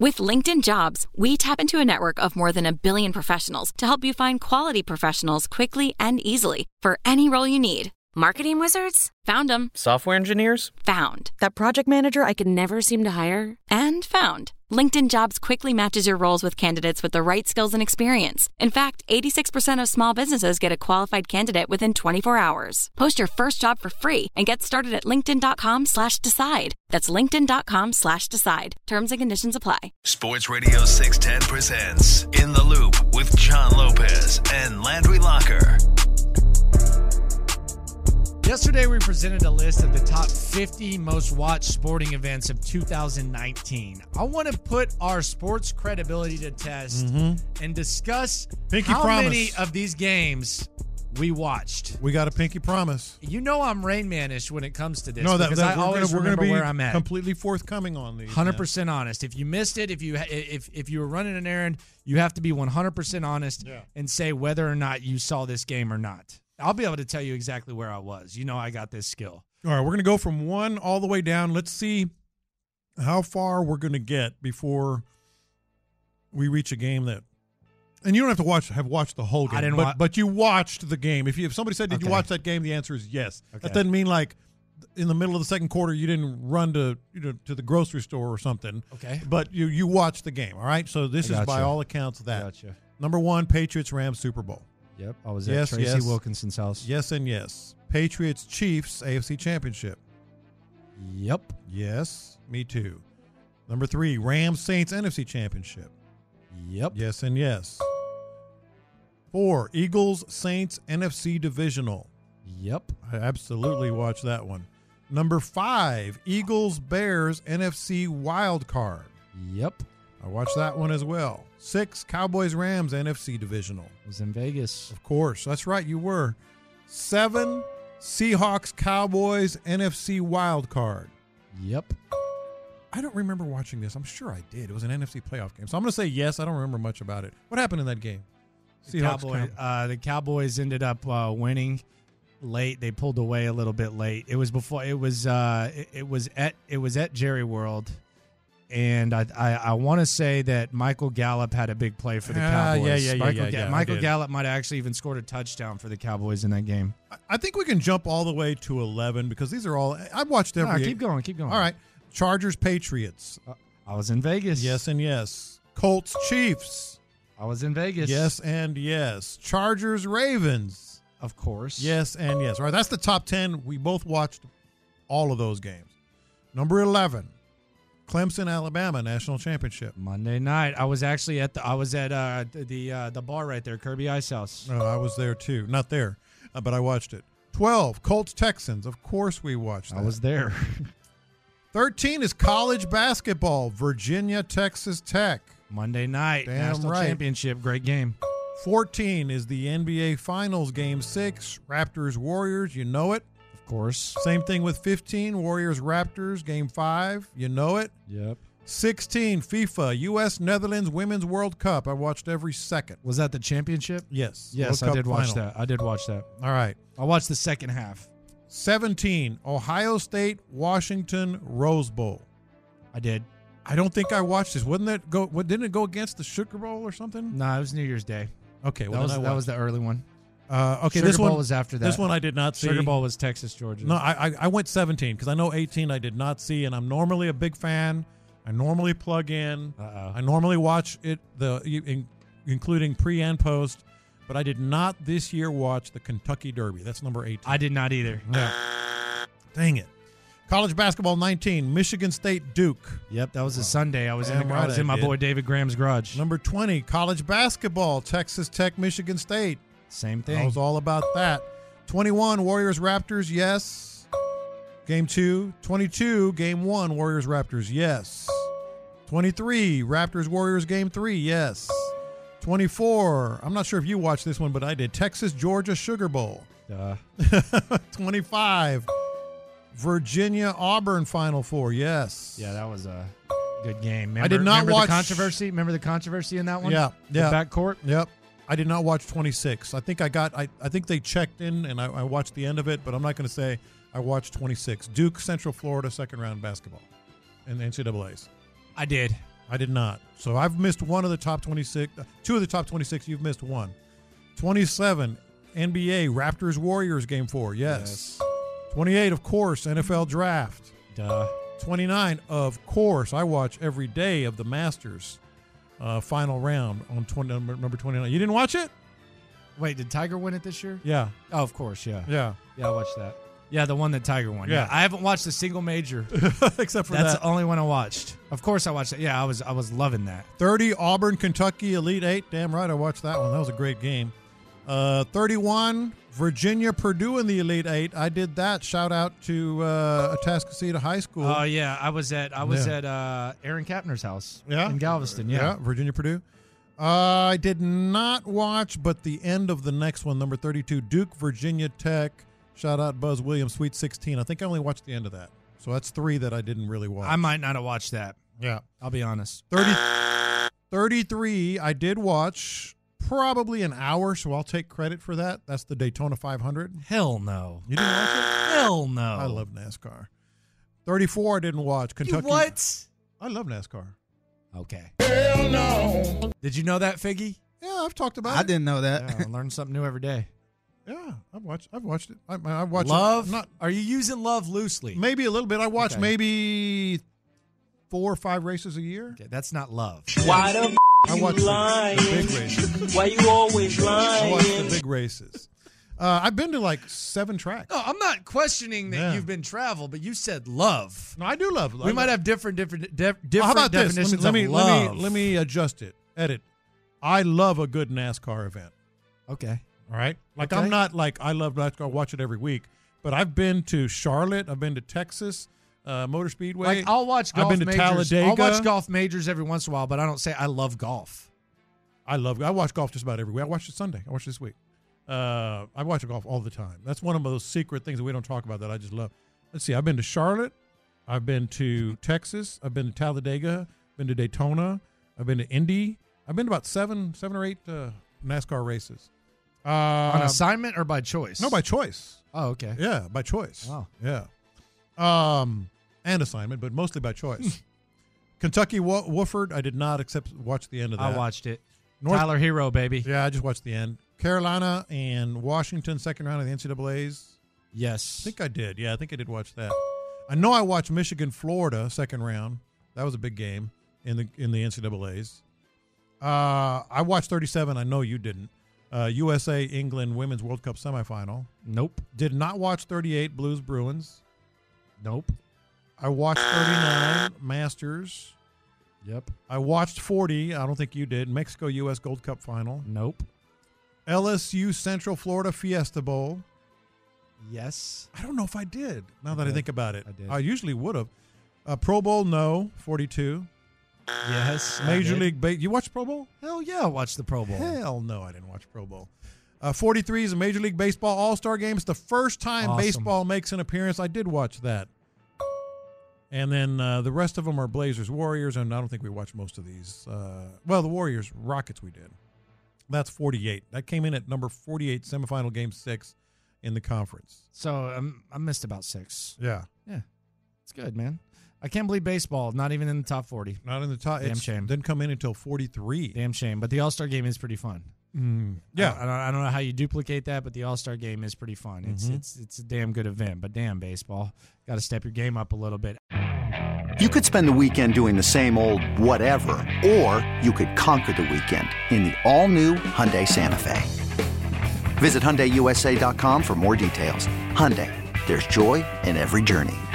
With LinkedIn Jobs, we tap into a network of more than 1 billion professionals to help you find quality professionals quickly and easily for any role you need. Marketing wizards? Found them. Software engineers? Found. That project manager I could never seem to hire? And found. LinkedIn Jobs quickly matches your roles with candidates with the right skills and experience. In fact, 86% of small businesses get a qualified candidate within 24 hours. Post your first job for free and get started at linkedin.com/decide. That's linkedin.com/decide. Terms and conditions apply. Sports Radio 610 presents In the Loop with John Lopez and Landry Locker. Yesterday, we presented a list of the top 50 most watched sporting events of 2019. I want to put our sports credibility to test and discuss how many of these games we watched. We got a pinky promise. You know I'm Rain Man-ish when it comes to this. No, because I always remember where I'm at. Completely forthcoming on these. 100% honest. If you missed it, if you were running an errand, you have to be 100% honest and say whether or not you saw this game or not. I'll be able to tell you exactly where I was. You know I got this skill. All right, we're going to go from 1 all the way down. Let's see how far we're going to get before we reach a game that – and you don't have to have watched the whole game, but you watched the game. If somebody said, did you watch that game, the answer is yes. Okay. That doesn't mean like in the middle of the second quarter you didn't run to the grocery store or something. Okay. But you watched the game, all right? So this is by all accounts that. Gotcha. Number 1, Patriots-Rams Super Bowl. Yep, I was at Tracy Wilkinson's house. Yes and yes. Patriots-Chiefs AFC Championship. Yep. Yes, me too. Number 3, Rams-Saints NFC Championship. Yep. Yes and yes. 4, Eagles-Saints NFC Divisional. Yep. I absolutely watched that one. Number 5, Eagles-Bears NFC Wild Card. Yep. I watched that one as well. 6, Cowboys-Rams NFC Divisional. I was in Vegas. Of course. That's right, you were. 7, Seahawks-Cowboys NFC Wild Card. Yep. I don't remember watching this. I'm sure I did. It was an NFC playoff game. So I'm going to say yes. I don't remember much about it. What happened in that game? The Cowboys ended up winning late. They pulled away a little bit late. It was before. It was at Jerry World. And I want to say that Michael Gallup had a big play for the Cowboys. Michael Gallup might have actually even scored a touchdown for the Cowboys in that game. I think we can jump all the way to 11 because these are all – I've watched every – keep going. All right. Chargers-Patriots. I was in Vegas. Yes and yes. Colts-Chiefs. I was in Vegas. Yes and yes. Chargers-Ravens. Of course. Yes and yes. All right, that's the top 10. We both watched all of those games. Number 11. Clemson, Alabama, national championship. Monday night. I was actually at the bar right there, Kirby Ice House. Oh, I was there too. Not there, but I watched it. 12, Colts, Texans. Of course we watched that. I was there. 13 is college basketball. Virginia, Texas Tech. Monday night. Damn national right. championship. Great game. 14 is the NBA Finals Game 6. Raptors, Warriors. You know it. Of course. Same thing with 15, Warriors, Raptors, Game 5. You know it. Yep. 16, FIFA, U.S. Netherlands Women's World Cup. I watched every second. Was that the championship? Yes. Yes, I did watch that. All right. I watched the second half. 17, Ohio State, Washington, Rose Bowl. I did. I don't think I watched this. Didn't it go against the Sugar Bowl or something? No, it was New Year's Day. Okay, well, that was the early one. Okay, Sugar this Bowl one was after that. This one I did not see. Sugar Bowl was Texas, Georgia. No, I went 17 because I know 18 I did not see, and I'm normally a big fan. I normally plug in. I normally watch it, including pre and post, but I did not this year watch the Kentucky Derby. That's number 18. I did not either. Yeah. Dang it. College basketball 19, Michigan State Duke. Yep, that was a Sunday. I was in my boy David Graham's garage. Number 20, college basketball, Texas Tech, Michigan State. Same thing. I was all about that. 21, Warriors Raptors, yes. Game 2. 22, Game 1, Warriors Raptors, yes. 23, Raptors Warriors Game 3, yes. 24, I'm not sure if you watched this one, but I did. Texas Georgia Sugar Bowl. 25, Virginia Auburn Final Four, yes. Yeah, that was a good game. I did not watch the controversy. Remember the controversy in that one? Yeah. The backcourt. Yep. I did not watch 26. I think they checked in and I watched the end of it, but I'm not going to say I watched 26. Duke, Central Florida, second round basketball in the NCAAs. I did. I did not. So I've missed one of the top 26. 2 of the top 26. You've missed one. 27, NBA Raptors Warriors Game 4. Yes. 28, of course, NFL Draft. Duh. 29, of course, I watch every day of the Masters final round on number 29. You didn't watch it? Wait, did Tiger win it this year? Yeah. Oh, of course, yeah. Yeah. Yeah, I watched that. Yeah, the one that Tiger won. Yeah. I haven't watched a single major. Except for That's that. the only one I watched. Of course I watched it. Yeah, I was loving that. 30, Auburn, Kentucky, Elite 8. Damn right, I watched that one. That was a great game. 31, Virginia, Purdue in the Elite 8. I did that. Shout out to Atascocita High School. Oh, yeah. I was at Aaron Kapner's house in Galveston. Yeah, Virginia, Purdue. I did not watch, but the end of the next one, number 32, Duke, Virginia Tech. Shout out Buzz Williams, Sweet 16. I think I only watched the end of that. So that's 3 that I didn't really watch. I might not have watched that. Yeah. I'll be honest. 33, I did watch probably an hour, so I'll take credit for that. That's the Daytona 500. Hell no. You didn't watch it? Hell no. I love NASCAR. 34, I didn't watch. Kentucky. You what? I love NASCAR. Okay. Hell no. Did you know that, Figgy? Yeah, I've talked about it. I didn't know that. Yeah, I learn something new every day. Yeah, I've watched it. I watched Love? it. Not, are you using love loosely? maybe a little bit. I watch maybe 4 or 5 races a year. Okay, that's not love. Why the I watch the big races. Why you always lying? I watch the big races. I've been to like 7 tracks. No, I'm not questioning that you've been travel, but you said love. No, I do love. We might have different How about this? definitions Let me of love. let me adjust it. Edit. I love a good NASCAR event. Okay. All right. Like Okay. I'm not like I love NASCAR. Watch it every week. But I've been to Charlotte. I've been to Texas Motor Speedway. Like I'll watch golf I've been to majors. Talladega. I'll watch golf majors every once in a while, but I don't say I love golf. I watch golf just about every week. I watched it Sunday. I watched it this week. I watch golf all the time. That's one of those secret things that we don't talk about that I just love. Let's see. I've been to Charlotte. I've been to Texas. I've been to Talladega. Been to Daytona. I've been to Indy. I've been to about 7 or 8 NASCAR races. On assignment or by choice? No, by choice. Oh, okay. Yeah, by choice. Wow. Yeah. And assignment, but mostly by choice. Kentucky Wofford, I did not watch the end of that. I watched it. Tyler Hero, baby. Yeah, I just watched the end. Carolina and Washington, second round of the NCAAs. Yes. I think I did. Yeah, I think I did watch that. I know I watched Michigan, Florida, second round. That was a big game in the NCAAs. I watched 37. I know you didn't. USA, England, Women's World Cup semifinal. Nope. Did not watch 38, Blues, Bruins. Nope. I watched 39, Masters. Yep. I watched 40. I don't think you did. Mexico, U.S. Gold Cup final. Nope. LSU, Central Florida Fiesta Bowl. Yes. I don't know if I did, now that I think about it. I did. I usually would have. Pro Bowl, no, 42. Yes. Major League You watched Pro Bowl? Hell yeah, I watched the Pro Bowl. Hell no, I didn't watch Pro Bowl. 43 is a Major League Baseball All-Star Game. It's the first time baseball makes an appearance. I did watch that. And then the rest of them are Blazers, Warriors, and I don't think we watched most of these. The Warriors, Rockets we did. That's 48. That came in at number 48, semifinal game 6 in the conference. So I missed about 6. Yeah. Yeah. It's good, man. I can't believe baseball, not even in the top 40. Not in the top. Damn shame. Didn't come in until 43. Damn shame. But the All-Star game is pretty fun. Yeah. I don't know how you duplicate that, but the All-Star game is pretty fun. It's a damn good event. But damn, baseball. Got to step your game up a little bit. You could spend the weekend doing the same old whatever, or you could conquer the weekend in the all-new Hyundai Santa Fe. Visit HyundaiUSA.com for more details. Hyundai, there's joy in every journey.